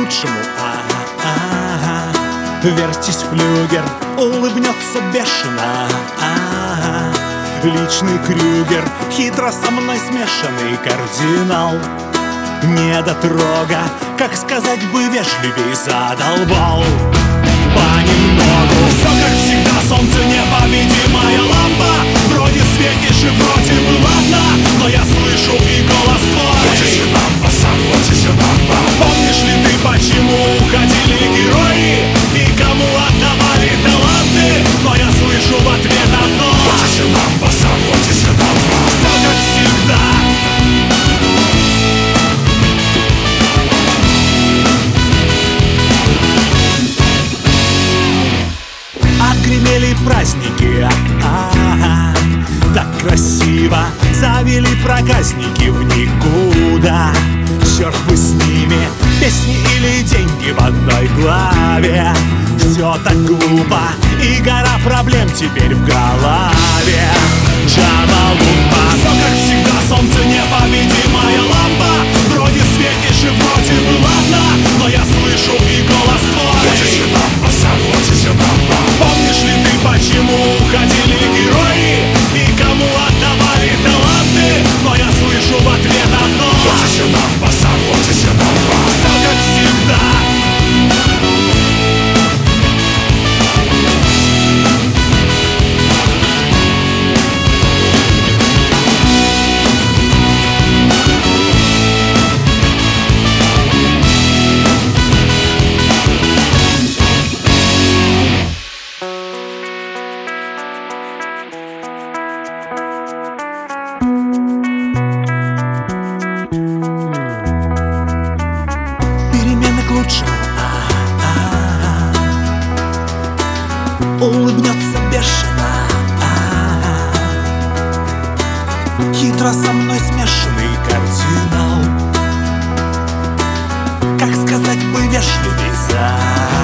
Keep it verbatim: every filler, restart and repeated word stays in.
лучшему. А-а-а. Вертись, флюгер, улыбнется бешено. А-а-а. Личный Крюгер, хитро со мной смешанный кардинал. Недотрога, как сказать бы вежливей, задолбал. Понемногу все как всегда, солнце непобедимая лампа. Вроде светишь и вроде бы ладно, но я слышу и голос твой. Помнишь ли ты, почему уходили герои и кому отдавали таланты? Но я слышу в ответ одно: все как всегда. Отгремели праздники, а-а-а, так красиво завели проказники в никуда. Черт бы с ними, песни или деньги в одной главе. Все так глупо, и гора проблем теперь в голове. Джамалумба, все как всегда, солнце непобедимая лампа. Вроде светишь и вроде бы ладно, но я слышу и голос твой. Помнишь ли ты, почему уходили герои и кому отдавали таланты? Но я слышу в ответ одно: все как всегда. Улыбнется бешено, а-а-а. Хитро со мной смешанный кардинал. Как сказать бы вежливей, за